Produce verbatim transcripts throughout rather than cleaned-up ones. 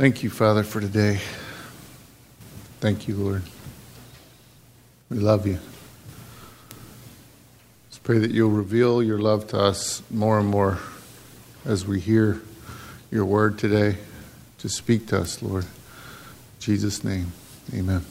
Thank you, Father, for today. Thank you, Lord. We love you. Let's pray that you'll reveal your love to us more and more as we hear your word today. To speak to us, Lord. In Jesus' name, amen.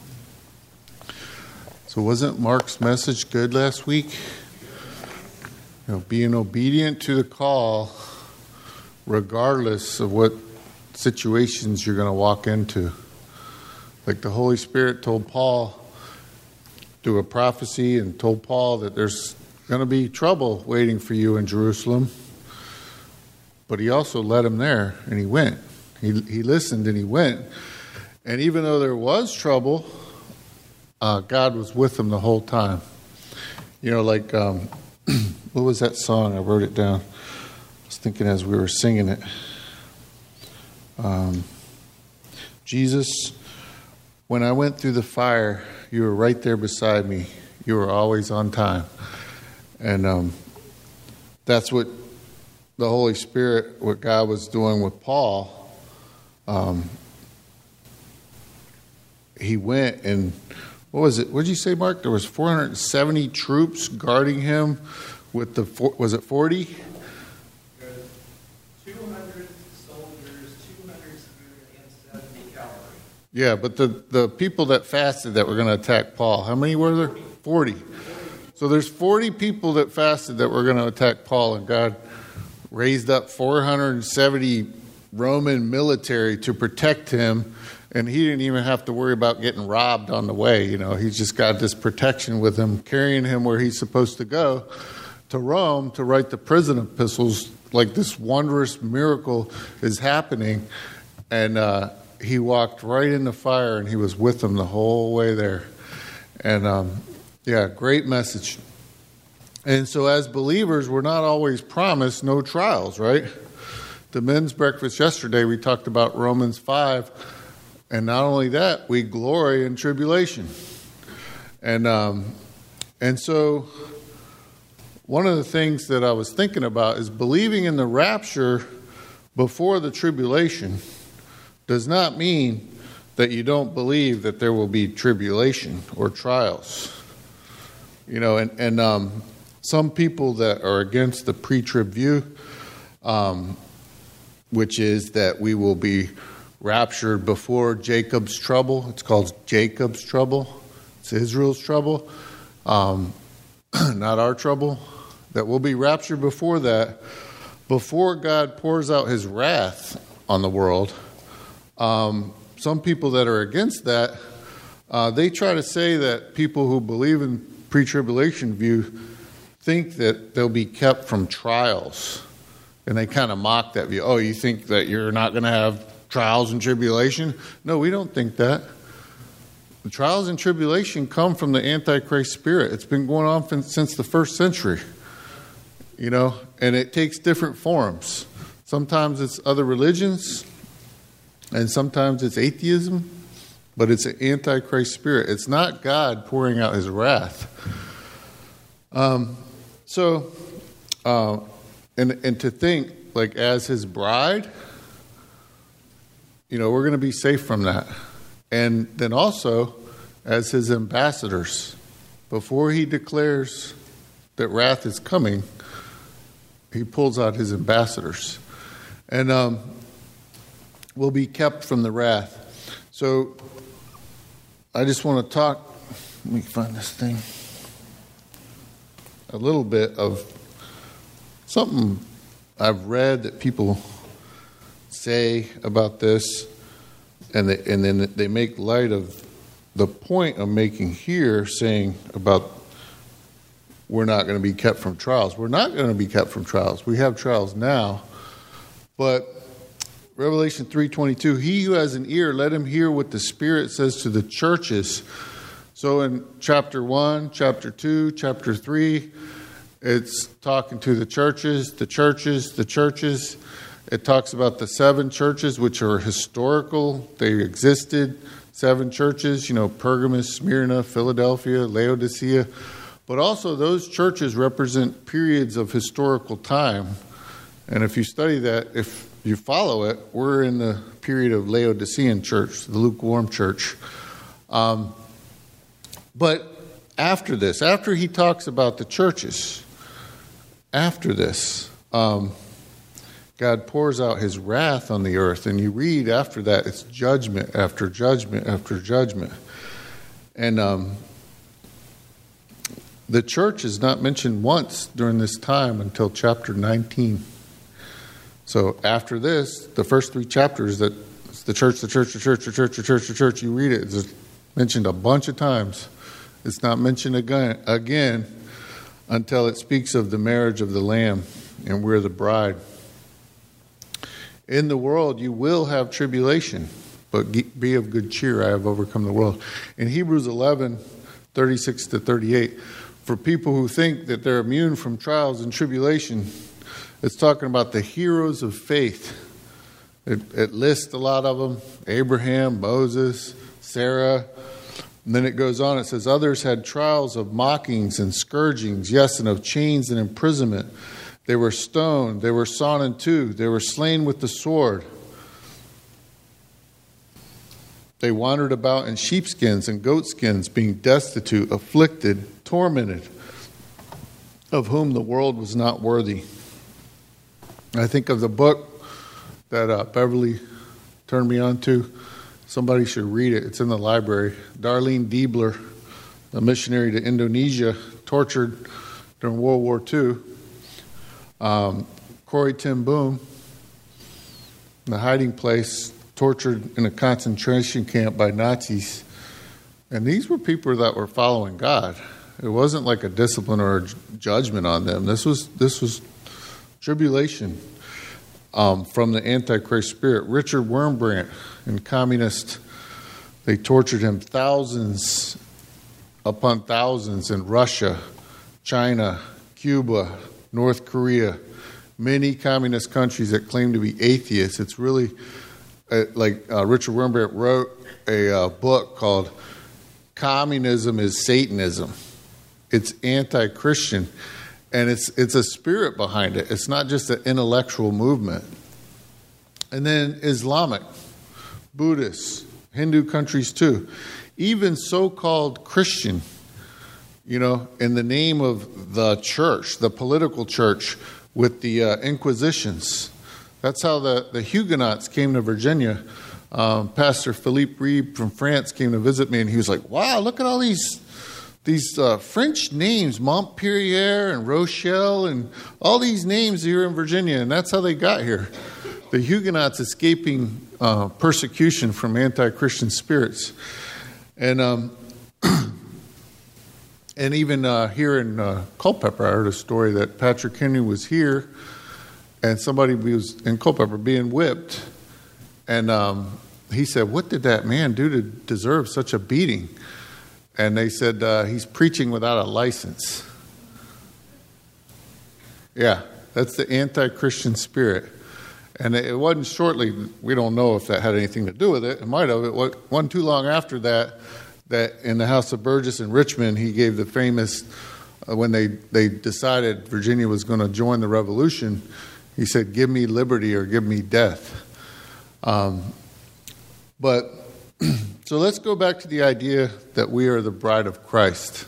So wasn't Mark's message good last week? You know, being obedient to the call regardless of what situations you're going to walk into. Like the Holy Spirit told Paul through a prophecy and told Paul that there's going to be trouble waiting for you in Jerusalem. But he also led him there, and he went. He he listened and he went. And even though there was trouble, uh, God was with him the whole time. You know, like, um, what was that song? I wrote it down. I was thinking as we were singing it. Um, Jesus, when I went through the fire, you were right there beside me. You were always on time. And um, that's what the Holy Spirit, what God was doing with Paul. Um, he went and, what was it? What did you say, Mark? There was four hundred seventy troops guarding him with the, was it forty? two hundred soldiers, two hundred spearmen, and seventy cavalry. Yeah, but the, the people that fasted that were going to attack Paul, how many were there? forty. So there's forty people that fasted that were going to attack Paul, and God raised up four hundred seventy Roman military to protect him, and he didn't even have to worry about getting robbed on the way. You know, he's just got this protection with him, carrying him where he's supposed to go, to Rome, to write the prison epistles. Like this wondrous miracle is happening, and uh, he walked right in the fire, and he was with them the whole way there. And um, yeah, great message. And so as believers, we're not always promised no trials, right? The men's breakfast yesterday, we talked about Romans five. And not only that, we glory in tribulation. And um, and so one of the things that I was thinking about is believing in the rapture before the tribulation does not mean that you don't believe that there will be tribulation or trials. You know, and, and um, some people that are against the pre-trib view, um, which is that we will be raptured before Jacob's trouble. It's called Jacob's trouble. It's Israel's trouble, um, not our trouble. That we'll be raptured before that, before God pours out his wrath on the world. Um, some people that are against that, uh, they try to say that people who believe in pre-tribulation view think that they'll be kept from trials. And they kind of mock that view. Oh, you think that you're not going to have trials and tribulation? No, we don't think that. The trials and tribulation come from the Antichrist spirit. It's been going on from, since the first century. You know, and it takes different forms. Sometimes it's other religions, and sometimes it's atheism, but it's an Antichrist spirit. It's not God pouring out his wrath. Um, so, uh, and and to think, like, as his bride, you know, we're going to be safe from that. And then also, as his ambassadors, before he declares that wrath is coming, he pulls out his ambassadors. And um, we'll be kept from the wrath. So, I just want to talk, let me find this thing, a little bit of something I've read that people say about this, and they, and then they make light of the point I'm making here, saying about we're not going to be kept from trials. We're not going to be kept from trials. We have trials now. But Revelation three twenty-two, he who has an ear, let him hear what the Spirit says to the churches. So in chapter one, chapter two, chapter three, it's talking to the churches, the churches, the churches. It talks about the seven churches, which are historical. They existed. Seven churches, you know, Pergamos, Smyrna, Philadelphia, Laodicea. But also those churches represent periods of historical time. And if you study that, if you follow it, we're in the period of Laodicean church, the lukewarm church. Um, but after this, after he talks about the churches, after this, um, God pours out his wrath on the earth. And you read after that, it's judgment after judgment after judgment. And um, the church is not mentioned once during this time until chapter nineteen. So after this, the first three chapters, that the church, the church, the church, the church, the church, the church, you read it, it's mentioned a bunch of times. It's not mentioned again, again until it speaks of the marriage of the Lamb, and we're the bride. In the world you will have tribulation, but be of good cheer, I have overcome the world. In Hebrews eleven, thirty-six to thirty-eight, for people who think that they're immune from trials and tribulation, it's talking about the heroes of faith. It, it lists a lot of them: Abraham, Moses, Sarah. And then it goes on, it says, others had trials of mockings and scourgings, yes, and of chains and imprisonment. They were stoned, they were sawn in two, they were slain with the sword. They wandered about in sheepskins and goatskins, being destitute, afflicted, tormented, of whom the world was not worthy. I think of the book that uh, Beverly turned me on to. Somebody should read it. It's in the library. Darlene Diebler, a missionary to Indonesia, tortured during World War Two. Um, Corrie ten Boom, in the hiding place, tortured in a concentration camp by Nazis. And these were people that were following God. It wasn't like a discipline or a judgment on them. This was this was tribulation um, from the Antichrist spirit. Richard Wurmbrand, in communist, they tortured him thousands upon thousands in Russia, China, Cuba, North Korea, many communist countries that claim to be atheists. It's really uh, like uh, Richard Wurmbrand wrote a uh, book called Communism is Satanism. It's anti-Christian, and it's it's a spirit behind it. It's not just an intellectual movement. And then Islamic, Buddhist, Hindu countries too. Even so-called Christian, you know, in the name of the church, the political church, with the uh, Inquisitions. That's how the, the Huguenots came to Virginia. Um, Pastor Philippe Rieb from France came to visit me, and he was like, wow, look at all these these uh, French names, Montpellier and Rochelle, and all these names here in Virginia, and that's how they got here. The Huguenots escaping uh, persecution from anti-Christian spirits. And um, and even uh, here in uh, Culpeper, I heard a story that Patrick Henry was here, and somebody was in Culpeper being whipped. And um, he said, what did that man do to deserve such a beating? And they said, uh, he's preaching without a license. Yeah, that's the anti-Christian spirit. And it wasn't shortly, we don't know if that had anything to do with it. It might have. It wasn't too long after that, that in the House of Burgess in Richmond, he gave the famous, uh, when they, they decided Virginia was going to join the revolution, he said, give me liberty or give me death. Um, but, so let's go back to the idea that we are the bride of Christ.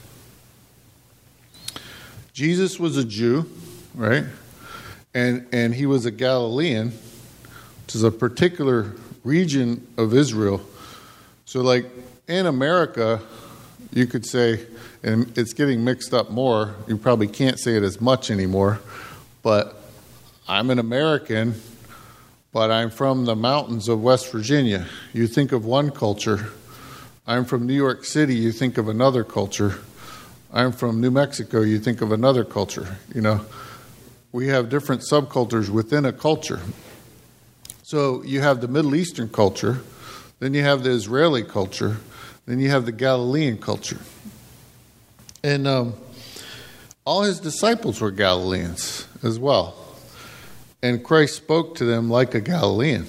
Jesus was a Jew, right? And and he was a Galilean, which is a particular region of Israel. So like in America, you could say, and it's getting mixed up more, you probably can't say it as much anymore, but I'm an American, but I'm from the mountains of West Virginia. You think of one culture. I'm from New York City, you think of another culture. I'm from New Mexico, you think of another culture, you know. We have different subcultures within a culture. So you have the Middle Eastern culture, then you have the Israeli culture, then you have the Galilean culture. And um, all his disciples were Galileans as well. And Christ spoke to them like a Galilean.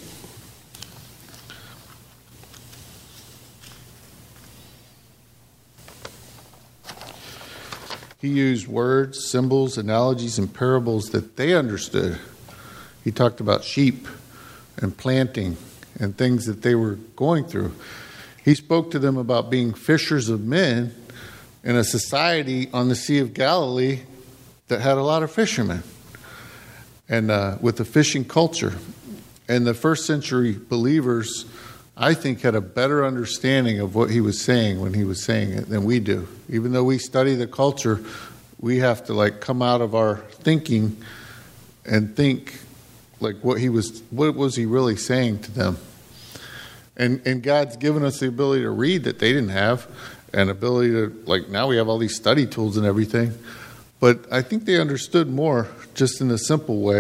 He used words, symbols, analogies, and parables that they understood. He talked about sheep. and planting and things that they were going through. He spoke to them about being fishers of men in a society on the Sea of Galilee that had a lot of fishermen, and uh, with a fishing culture. And the first century believers, I think, had a better understanding of what he was saying when he was saying it than we do. Even though we study the culture, we have to like come out of our thinking and think like what he was, what was he really saying to them? And and God's given us the ability to read that they didn't have, and ability to, like, now we have all these study tools and everything. But I think they understood more just in a simple way.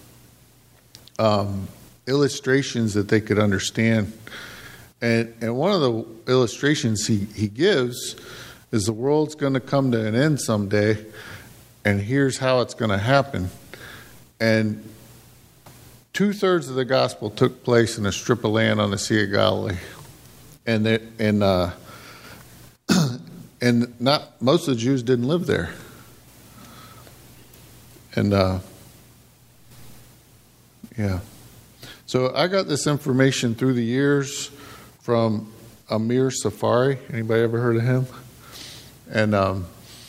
Um, illustrations that they could understand. And and one of the illustrations he, he gives is the world's going to come to an end someday, and here's how it's going to happen. And two-thirds of the gospel took place in a strip of land on the Sea of Galilee. And they, and uh, and not most of the Jews didn't live there. And uh, yeah. So I got this information through the years from Amir Safari. Anybody ever heard of him? And um,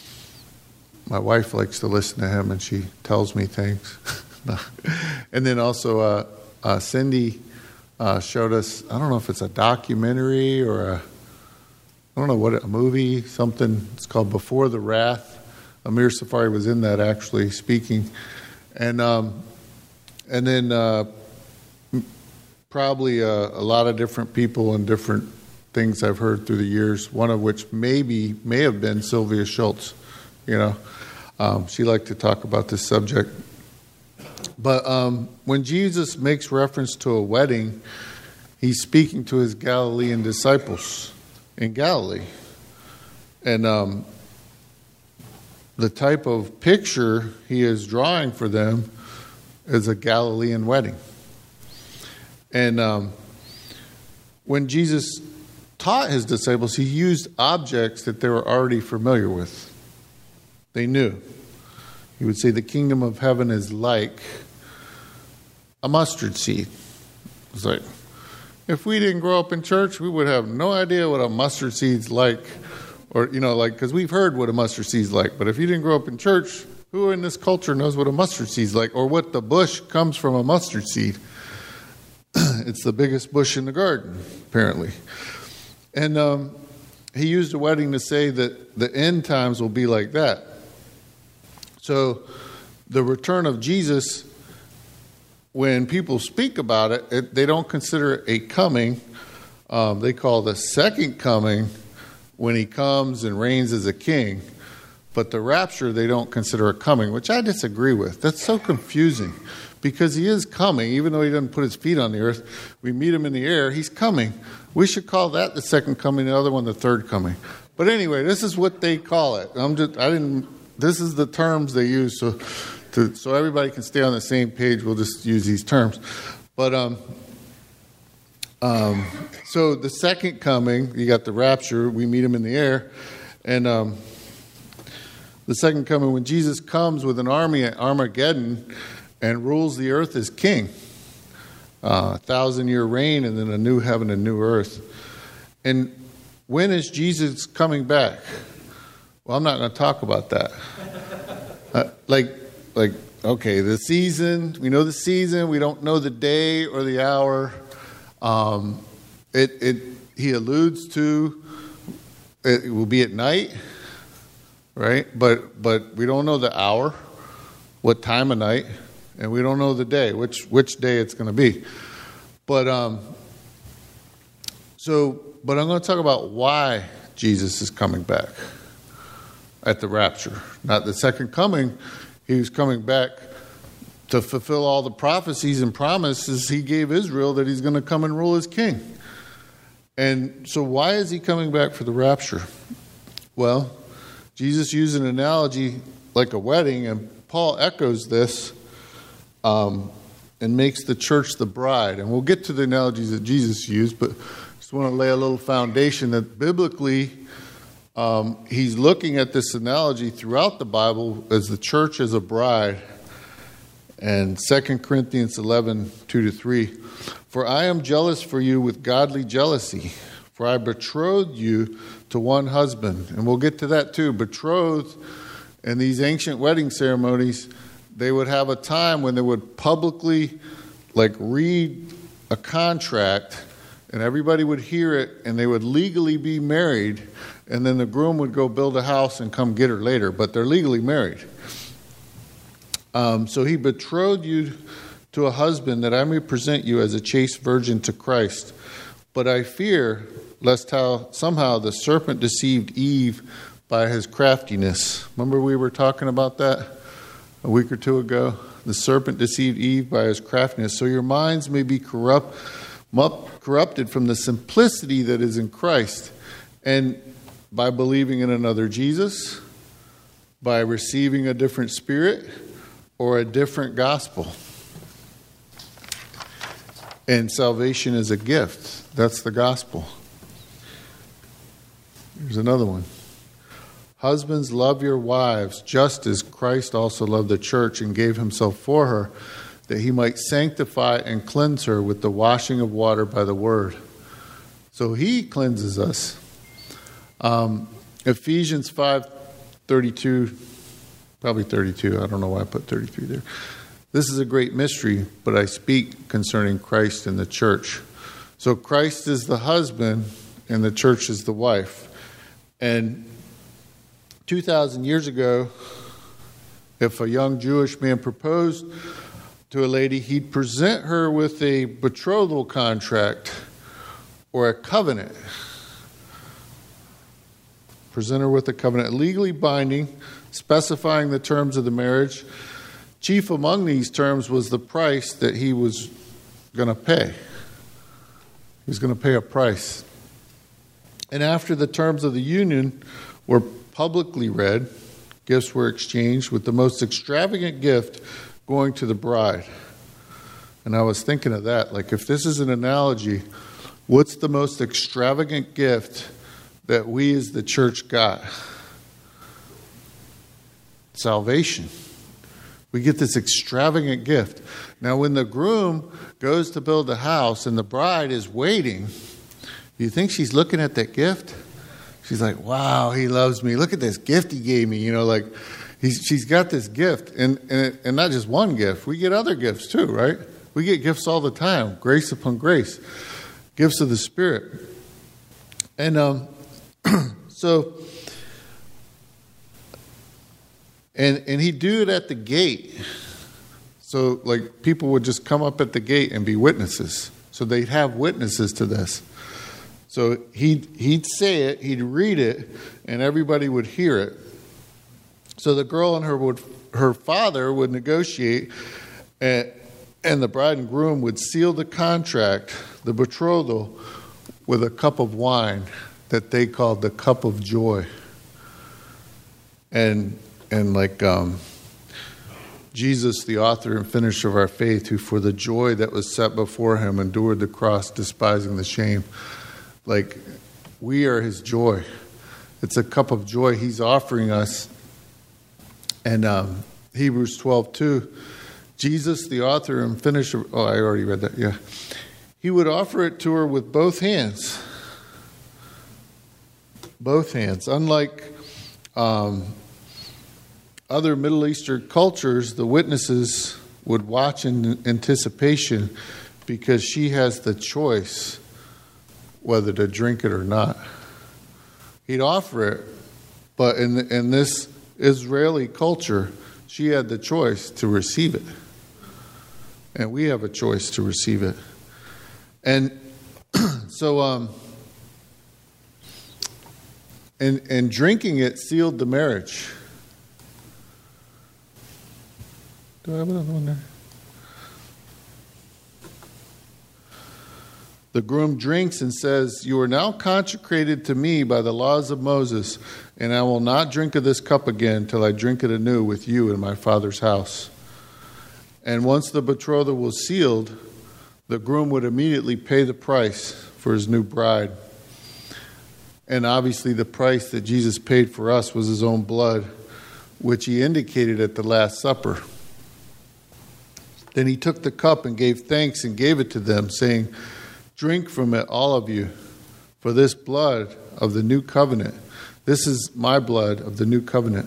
my wife likes to listen to him, and she tells me things. And then also uh, uh, Cindy uh, showed us, I don't know if it's a documentary or a, I don't know what, a movie, something. It's called Before the Wrath. Amir Safari was in that, actually, speaking. And um, and then uh, probably a, a lot of different people and different things I've heard through the years, one of which maybe may have been Sylvia Schultz. You know, um, she liked to talk about this subject. But um, when Jesus makes reference to a wedding, he's speaking to his Galilean disciples in Galilee. And um, the type of picture he is drawing for them is a Galilean wedding. And um, when Jesus taught his disciples, he used objects that they were already familiar with. They knew. He would say the kingdom of heaven is like a mustard seed. It's like, if we didn't grow up in church, we would have no idea what a mustard seed's like. Or, you know, like, because we've heard what a mustard seed's like. But if you didn't grow up in church, who in this culture knows what a mustard seed's like? Or what the bush comes from a mustard seed? It's the biggest bush in the garden, apparently. And um, he used a wedding to say that the end times will be like that. So the return of Jesus, when people speak about it, it they don't consider it a coming. Um, they call the second coming when he comes and reigns as a king. But the rapture, they don't consider a coming, which I disagree with. That's so confusing, because he is coming, even though he doesn't put his feet on the earth. We meet him in the air. He's coming. We should call that the second coming, the other one the third coming. But anyway, this is what they call it. I'm just, I didn't, this is the terms they use, so to, so everybody can stay on the same page. We'll just use these terms. But um, um, so the second coming, you got the rapture. We meet him in the air, and um, the second coming, when Jesus comes with an army at Armageddon and rules the earth as king. Uh, a thousand-year reign, and then a new heaven and new earth. And when is Jesus coming back? Well, I'm not going to talk about that. Uh, like, like, okay, the season, we know the season, we don't know the day or the hour. Um, it, it, he alludes to it will be at night, right? But, but we don't know the hour, what time of night. And we don't know the day, which which day it's going to be. But um, so, but I'm going to talk about why Jesus is coming back at the rapture. Not the second coming. He was coming back to fulfill all the prophecies and promises he gave Israel that he's going to come and rule as king. And so why is he coming back for the rapture? Well, Jesus used an analogy like a wedding, and Paul echoes this. Um, and makes the church the bride. And we'll get to the analogies that Jesus used, but just want to lay a little foundation that biblically um, he's looking at this analogy throughout the Bible as the church as a bride. And Second Corinthians eleven, two to three. For I am jealous for you with godly jealousy, for I betrothed you to one husband. And we'll get to that too. Betrothed in these ancient wedding ceremonies, they would have a time when they would publicly like read a contract and everybody would hear it and they would legally be married, and then the groom would go build a house and come get her later, but they're legally married. Um, so he betrothed you to a husband that I may present you as a chaste virgin to Christ. But I fear lest how somehow the serpent deceived Eve by his craftiness. Remember we were talking about that a week or two ago? The serpent deceived Eve by his craftiness. So your minds may be corrupt, corrupted from the simplicity that is in Christ. And by believing in another Jesus, by receiving a different spirit, or a different gospel. And salvation is a gift. That's the gospel. Here's another one. Husbands, love your wives, just as Christ also loved the church and gave himself for her, that he might sanctify and cleanse her with the washing of water by the word. So he cleanses us. Um, Ephesians five thirty-two, probably thirty-two. I don't know why I put thirty-three there. This is a great mystery, but I speak concerning Christ and the church. So Christ is the husband and the church is the wife. And two thousand years ago, if a young Jewish man proposed to a lady, he'd present her with a betrothal contract or a covenant. Present her with a covenant, legally binding, specifying the terms of the marriage. Chief among these terms was the price that he was going to pay. He was going to pay a price. And after the terms of the union were publicly read, gifts were exchanged, with the most extravagant gift going to the bride. And I was thinking of that, like if this is an analogy, what's the most extravagant gift that we as the church got? Salvation. We get this extravagant gift. Now, when the groom goes to build a house and the bride is waiting, do you think she's looking at that gift? She's like, wow, he loves me. Look at this gift he gave me. You know, like he's, she's got this gift. And, and, and not just one gift. We get other gifts too, right? We get gifts all the time. Grace upon grace. Gifts of the Spirit. And um, so... And and he'd do it at the gate. So like people would just come up at the gate and be witnesses. So they'd have witnesses to this. So he'd, he'd say it, he'd read it, and everybody would hear it. So the girl and her would her father would negotiate, and, and the bride and groom would seal the contract, the betrothal, with a cup of wine that they called the cup of joy. And And like um, Jesus, the author and finisher of our faith, who for the joy that was set before him endured the cross, despising the shame. Like, we are his joy. It's a cup of joy he's offering us. And um, Hebrews twelve two, Jesus, the author and finisher, oh, I already read that, yeah. He would offer it to her with both hands. Both hands. Unlike... Um, Other Middle Eastern cultures, the witnesses would watch in anticipation because she has the choice whether to drink it or not. He'd offer it, but in, the, in this Israeli culture, she had the choice to receive it. And we have a choice to receive it. And so, um, and, and drinking it sealed the marriage. Do I have another one there? The groom drinks and says, "You are now consecrated to me by the laws of Moses, and I will not drink of this cup again till I drink it anew with you in my Father's house." And once the betrothal was sealed, the groom would immediately pay the price for his new bride. And obviously the price that Jesus paid for us was his own blood, which he indicated at the Last Supper. Then he took the cup and gave thanks and gave it to them, saying, "Drink from it, all of you, for this blood of the new covenant. This is my blood of the new covenant."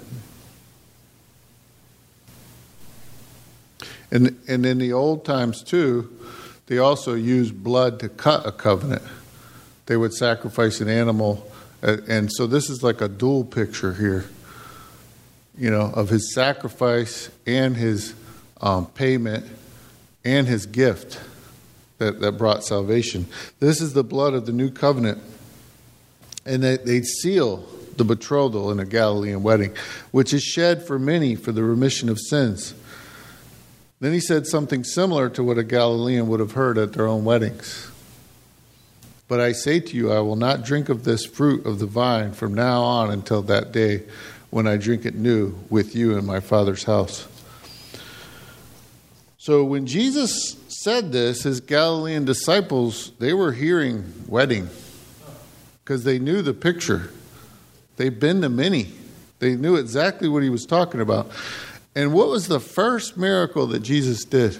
And, and in the old times too, they also used blood to cut a covenant. They would sacrifice an animal. And so this is like a dual picture here, you know, of his sacrifice and his um, payment and his gift that, that brought salvation. This is the blood of the new covenant. And they, they seal the betrothal in a Galilean wedding, which is shed for many for the remission of sins. Then he said something similar to what a Galilean would have heard at their own weddings. "But I say to you, I will not drink of this fruit of the vine from now on until that day when I drink it new with you in my Father's house." So when Jesus said this, his Galilean disciples, they were hearing wedding because they knew the picture. They've been to many. They knew exactly what he was talking about. And what was the first miracle that Jesus did?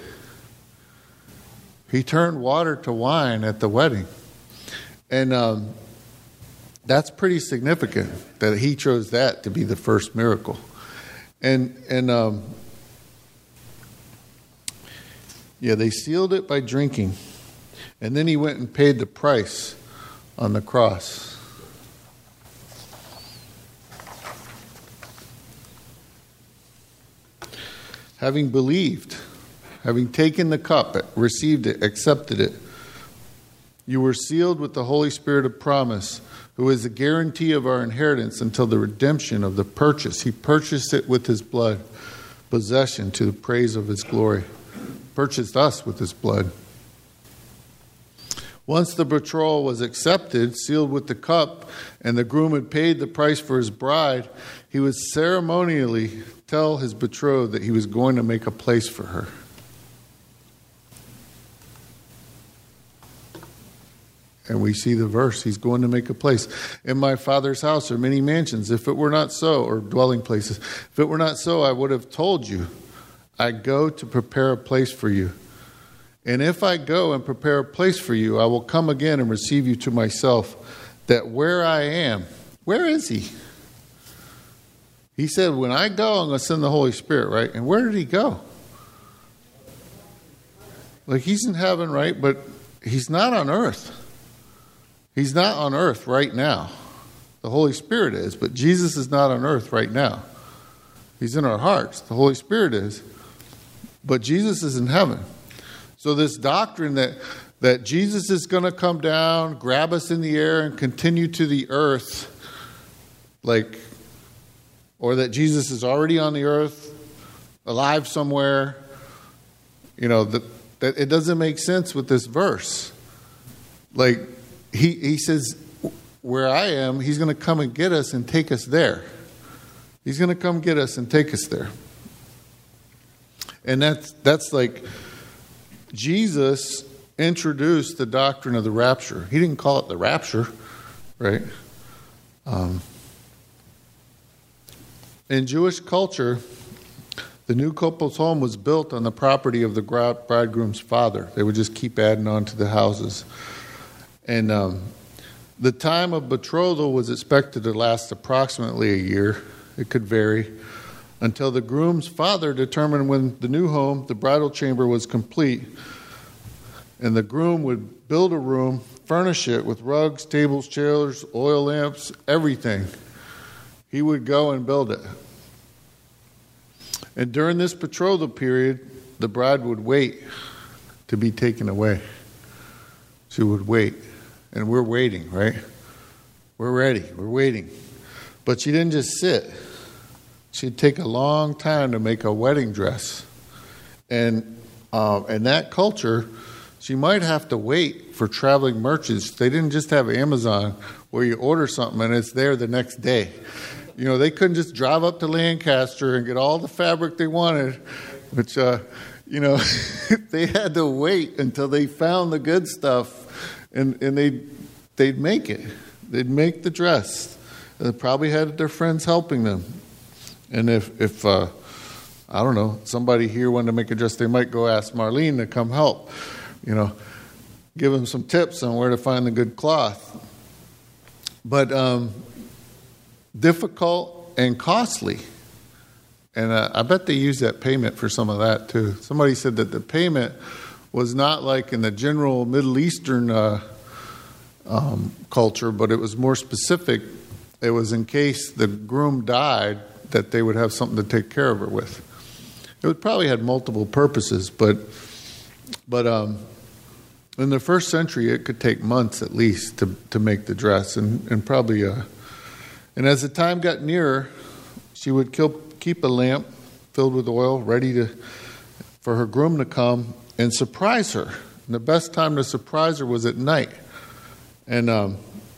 He turned water to wine at the wedding. And um, that's pretty significant that he chose that to be the first miracle. And, and um, yeah, they sealed it by drinking. And then he went and paid the price on the cross. Having believed, having taken the cup, received it, accepted it, you were sealed with the Holy Spirit of promise, who is the guarantee of our inheritance until the redemption of the purchase. He purchased it with his blood, possession to the praise of his glory. Purchased us with his blood. Once the betrothal was accepted, sealed with the cup, and the groom had paid the price for his bride, he would ceremonially tell his betrothed that he was going to make a place for her. And we see the verse, he's going to make a place. "In my Father's house are many mansions. If it were not so," or dwelling places, "if it were not so, I would have told you. I go to prepare a place for you. And if I go and prepare a place for you, I will come again and receive you to myself, that where I am," where is he? He said, when I go, I'm going to send the Holy Spirit, right? And where did he go? Like, he's in heaven, right? But he's not on earth. He's not on earth right now. The Holy Spirit is, but Jesus is not on earth right now. He's in our hearts. The Holy Spirit is. But Jesus is in heaven. So this doctrine that, that Jesus is going to come down, grab us in the air, and continue to the earth, like, or that Jesus is already on the earth, alive somewhere, you know, that, that it doesn't make sense with this verse. Like, he, he says, where I am, he's going to come and get us and take us there. He's going to come get us and take us there. And that's, that's like, Jesus introduced the doctrine of the rapture. He didn't call it the rapture, right? Um, in Jewish culture, the new couple's home was built on the property of the bridegroom's father. They would just keep adding on to the houses. And um, the time of betrothal was expected to last approximately a year. It could vary. Until the groom's father determined when the new home, the bridal chamber, was complete. And the groom would build a room, furnish it with rugs, tables, chairs, oil lamps, everything. He would go and build it. And during this betrothal period, the bride would wait to be taken away. She would wait. And we're waiting, right? We're ready. We're waiting. But she didn't just sit. She'd take a long time to make a wedding dress. And um, in that culture, she might have to wait for traveling merchants. They didn't just have Amazon where you order something and it's there the next day. You know, they couldn't just drive up to Lancaster and get all the fabric they wanted, which, uh, you know, they had to wait until they found the good stuff, and, and they'd, they'd make it. They'd make the dress. They probably had their friends helping them. And if, if uh, I don't know, somebody here wanted to make a dress, they might go ask Marlene to come help, you know, give them some tips on where to find the good cloth. But um, difficult and costly. And uh, I bet they use that payment for some of that too. Somebody said that the payment was not like in the general Middle Eastern uh, um, culture, but it was more specific. It was in case the groom died that they would have something to take care of her with. It would probably had multiple purposes, but but um, in the first century, it could take months at least to, to make the dress, and and probably uh, and as the time got nearer, she would kill, keep a lamp filled with oil ready to for her groom to come and surprise her. And the best time to surprise her was at night, and um,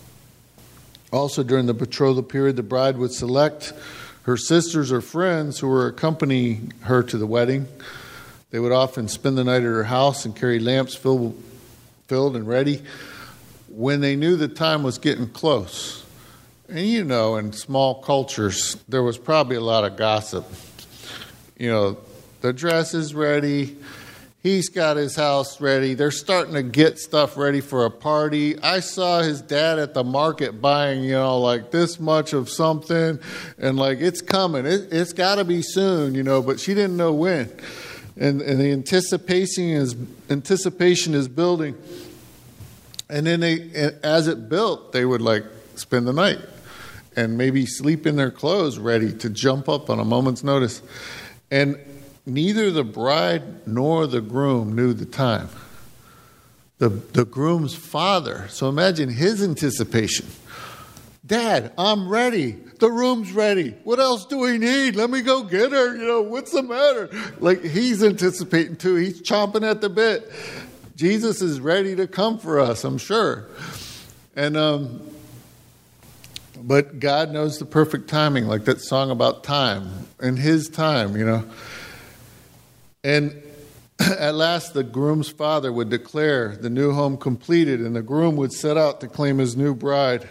also during the betrothal period, the bride would select her sisters or friends who were accompanying her to the wedding. They would often spend the night at her house and carry lamps filled, filled and ready when they knew the time was getting close. And you know, in small cultures, there was probably a lot of gossip. You know, the dress is ready. He's got his house ready. They're starting to get stuff ready for a party. I saw his dad at the market buying, you know, like this much of something. And like, it's coming. It, it's got to be soon, you know, but she didn't know when. And, and the anticipation is, anticipation is building. And then they, as it built, they would like spend the night and maybe sleep in their clothes ready to jump up on a moment's notice. And neither the bride nor the groom knew the time. The, the groom's father. So imagine his anticipation. Dad, I'm ready. The room's ready. What else do we need? Let me go get her. You know, what's the matter? Like he's anticipating too. He's chomping at the bit. Jesus is ready to come for us, I'm sure. And um, but God knows the perfect timing, like that song about time. In his time, you know. And at last, the groom's father would declare the new home completed, and the groom would set out to claim his new bride.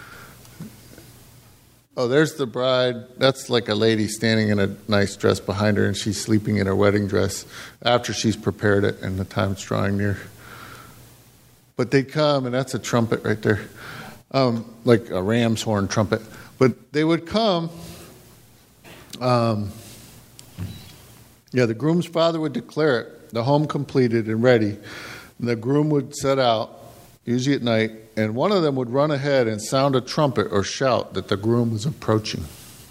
Oh, there's the bride. That's like a lady standing in a nice dress behind her, and she's sleeping in her wedding dress after she's prepared it, and the time's drawing near. But they come, and that's a trumpet right there, um, like a ram's horn trumpet. But they would come. Um, Yeah, the groom's father would declare it, the home completed and ready. And the groom would set out, usually at night, and one of them would run ahead and sound a trumpet or shout that the groom was approaching.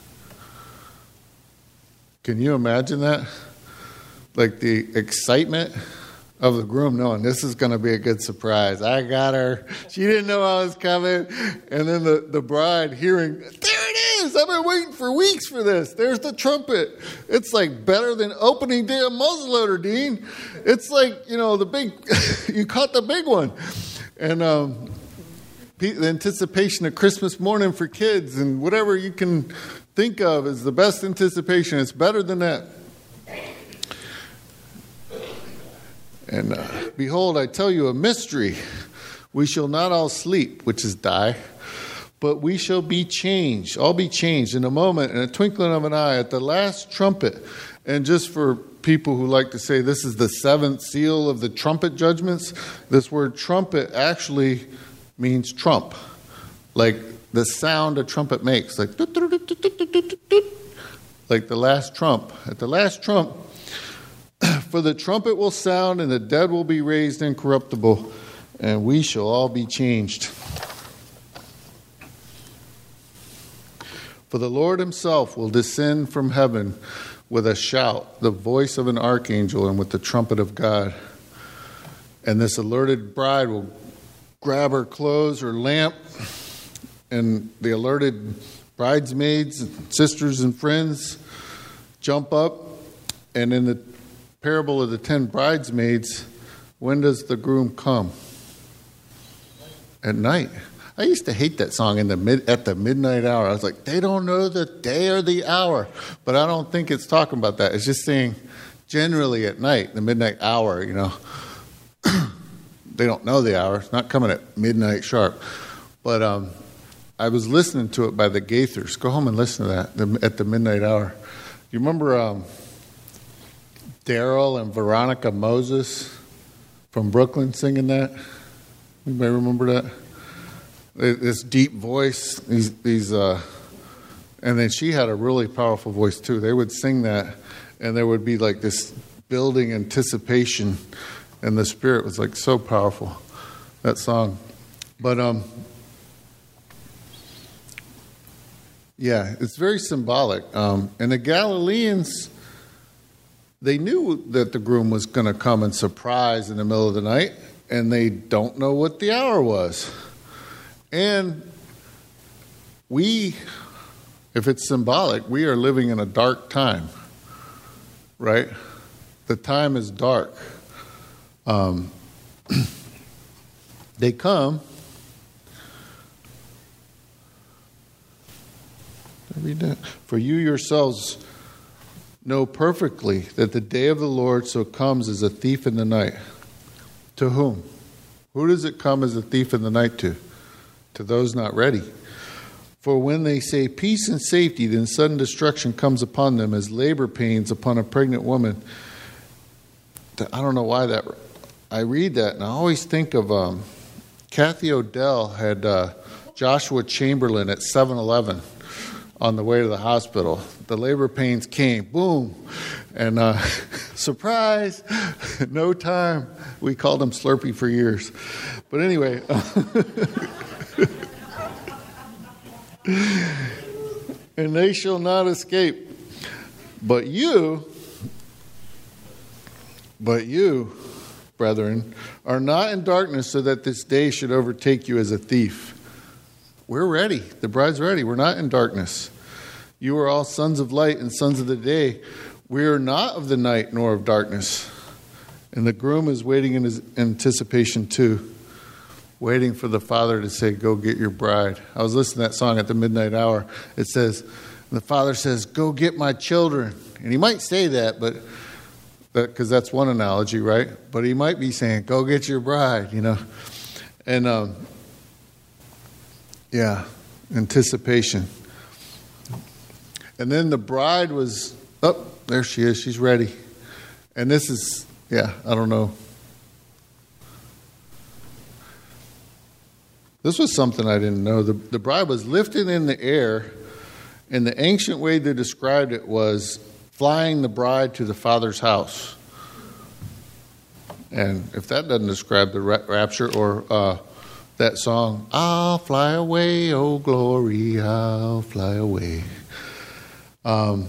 Can you imagine that? Like the excitement of the groom knowing this is going to be a good surprise. I got her. She didn't know I was coming. And then the, the bride hearing, there it is. I've been waiting for weeks for this. There's the trumpet. It's like better than opening day of muzzleloader, Dean. It's like, you know, the big, you caught the big one. And um, the anticipation of Christmas morning for kids and whatever you can think of is the best anticipation. It's better than that. And uh, behold, I tell you a mystery. We shall not all sleep, which is die, but we shall be changed, all be changed in a moment, in a twinkling of an eye, at the last trumpet. And just for people who like to say this is the seventh seal of the trumpet judgments, this word trumpet actually means trump, like the sound a trumpet makes, like like the last trump. At the last trump, for the trumpet will sound, and the dead will be raised incorruptible, and we shall all be changed. For the Lord himself will descend from heaven with a shout, the voice of an archangel, and with the trumpet of God. And this alerted bride will grab her clothes, her lamp, and the alerted bridesmaids, sisters, and friends jump up. And in the parable of the ten bridesmaids, when does the groom come? At night. I used to hate that song in the mid at the midnight hour. I was like, they don't know the day or the hour. But I don't think it's talking about that. It's just saying generally at night, the midnight hour, you know. They don't know the hour. It's not coming at midnight sharp. But um, I was listening to it by the Gaithers. Go home and listen to that the, at the midnight hour. You remember um, Daryl and Veronica Moses from Brooklyn singing that. Anybody remember that? This deep voice, these, these, uh, and then she had a really powerful voice too. They would sing that, and there would be like this building anticipation, and the Spirit was like so powerful, that song. But um, yeah, it's very symbolic. Um, and the Galileans, they knew that the groom was going to come and surprise in the middle of the night, and they don't know what the hour was. And we, if it's symbolic, we are living in a dark time, right? The time is dark. Um, they come. Did I read that? For you yourselves know perfectly that the day of the Lord so comes as a thief in the night. To whom? Who does it come as a thief in the night to? To those not ready. For when they say peace and safety, then sudden destruction comes upon them as labor pains upon a pregnant woman. I don't know why that. I read that and I always think of um, Kathy Odell had uh, Joshua Chamberlain at seven eleven on the way to the hospital. The labor pains came, boom, and uh, surprise, no time. We called him Slurpee for years. But anyway. And they shall not escape. But you, but you, brethren, are not in darkness so that this day should overtake you as a thief. We're ready. The bride's ready. We're not in darkness. You are all sons of light and sons of the day. We are not of the night nor of darkness. And the groom is waiting in his anticipation too. Waiting for the Father to say, go get your bride. I was listening to that song at the midnight hour. It says, the Father says, go get my children. And he might say that, but that because that's one analogy, right? But he might be saying, go get your bride, you know. And, um, yeah, anticipation. And then the bride was, oh, there she is. She's ready. And this is, yeah, I don't know. This was something I didn't know. The, the bride was lifted in the air, and the ancient way they described it was flying the bride to the Father's house. And if that doesn't describe the rapture or uh, that song, I'll fly away, oh glory, I'll fly away. Um,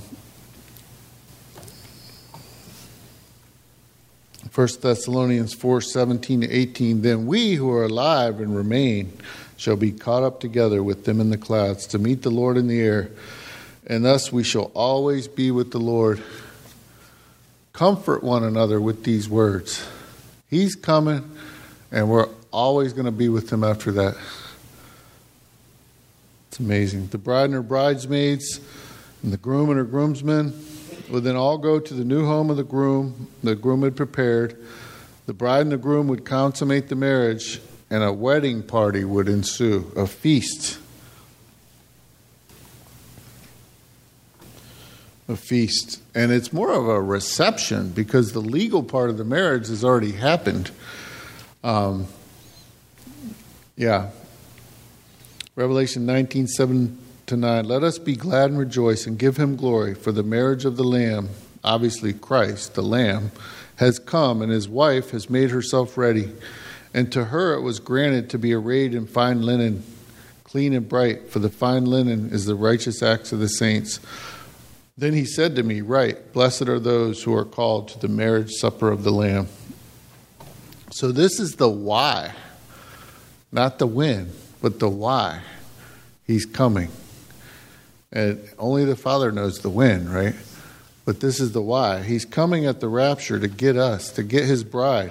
First Thessalonians four, seventeen to eighteen, then we who are alive and remain shall be caught up together with them in the clouds to meet the Lord in the air, and thus we shall always be with the Lord. Comfort one another with these words. He's coming, and we're always going to be with him after that. It's amazing. The bride and her bridesmaids, and the groom and her groomsmen would then all go to the new home of the groom the groom had prepared. The bride and the groom would consummate the marriage, and a wedding party would ensue, a feast. A feast. And it's more of a reception because the legal part of the marriage has already happened. Um, yeah. Revelation nineteen, seven to nine. Let us be glad and rejoice and give him glory, for the marriage of the Lamb, obviously Christ, the Lamb, has come, and his wife has made herself ready. And to her it was granted to be arrayed in fine linen, clean and bright, for the fine linen is the righteous acts of the saints. Then he said to me, Right, blessed are those who are called to the marriage supper of the Lamb. So this is the why, not the when, but the why. He's coming. And only the Father knows the when, right? But this is the why. He's coming at the rapture to get us, to get his bride.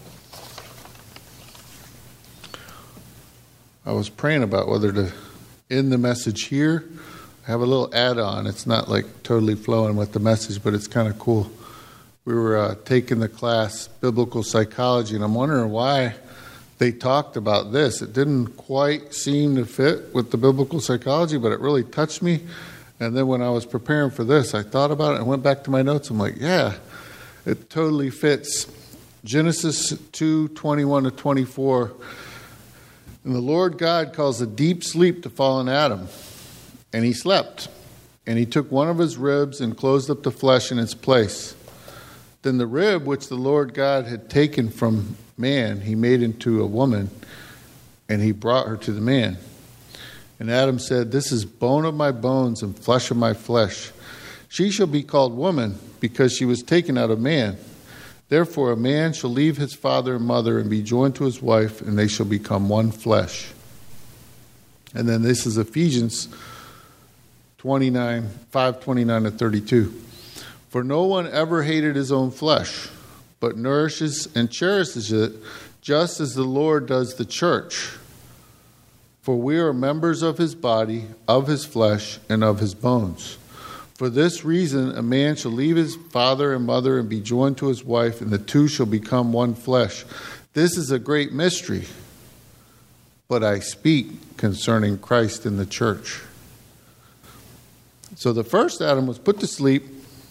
I was praying about whether to end the message here. I have a little add-on. It's not like totally flowing with the message, but it's kind of cool. We were uh, taking the class, Biblical Psychology, and I'm wondering why they talked about this. It didn't quite seem to fit with the biblical psychology, but it really touched me. And then when I was preparing for this, I thought about it and went back to my notes. I'm like, yeah, it totally fits. Genesis two, twenty-one to twenty-four. And the Lord God caused a deep sleep to fall on Adam, and he slept. And he took one of his ribs and closed up the flesh in its place. Then the rib which the Lord God had taken from man, he made into a woman, and he brought her to the man. And Adam said, "This is bone of my bones and flesh of my flesh. She shall be called woman, because she was taken out of man. Therefore a man shall leave his father and mother and be joined to his wife, and they shall become one flesh." And then this is Ephesians twenty-nine, five twenty-nine to thirty-two. "For no one ever hated his own flesh, but nourishes and cherishes it, just as the Lord does the church. For we are members of his body, of his flesh, and of his bones. For this reason, a man shall leave his father and mother and be joined to his wife, and the two shall become one flesh. This is a great mystery, but I speak concerning Christ and the church." So the first Adam was put to sleep,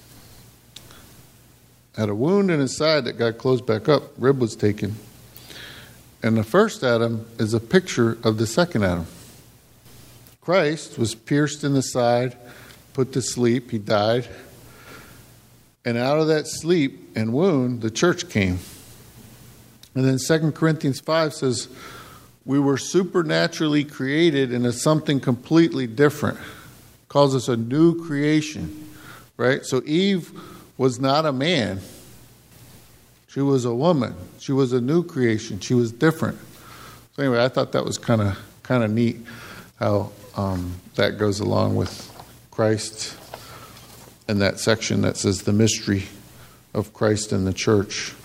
had a wound in his side that got closed back up, rib was taken. And the first Adam is a picture of the second Adam. Christ was pierced in the side, put to sleep, he died. And out of that sleep and wound, the church came. And then Second Corinthians five says, we were supernaturally created into something completely different. It calls us a new creation, right? So Eve was not a man. She was a woman. She was a new creation. She was different. So anyway, I thought that was kind of kind of neat how um, that goes along with Christ and that section that says the mystery of Christ and the church.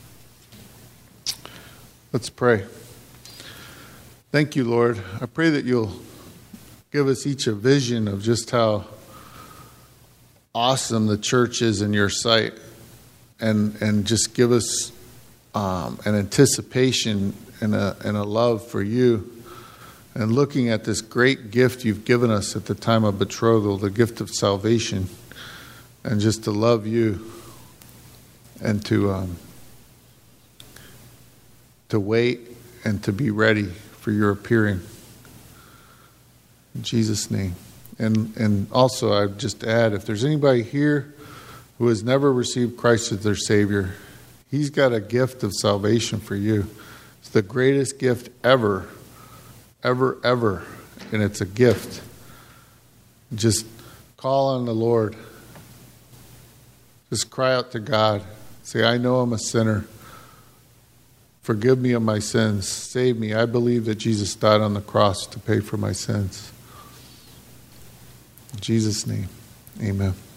Let's pray. Thank you, Lord. I pray that you'll give us each a vision of just how awesome the church is in your sight, and and just give us um, an anticipation and a and a love for you, and looking at this great gift you've given us at the time of betrothal, the gift of salvation, and just to love you and to um, to wait and to be ready for your appearing. In Jesus' name. And and also I'd just add, if there's anybody here who has never received Christ as their Savior, he's got a gift of salvation for you. It's the greatest gift ever, ever, ever. And it's a gift. Just call on the Lord. Just cry out to God. Say, I know I'm a sinner. Forgive me of my sins. Save me. I believe that Jesus died on the cross to pay for my sins. In Jesus' name, amen.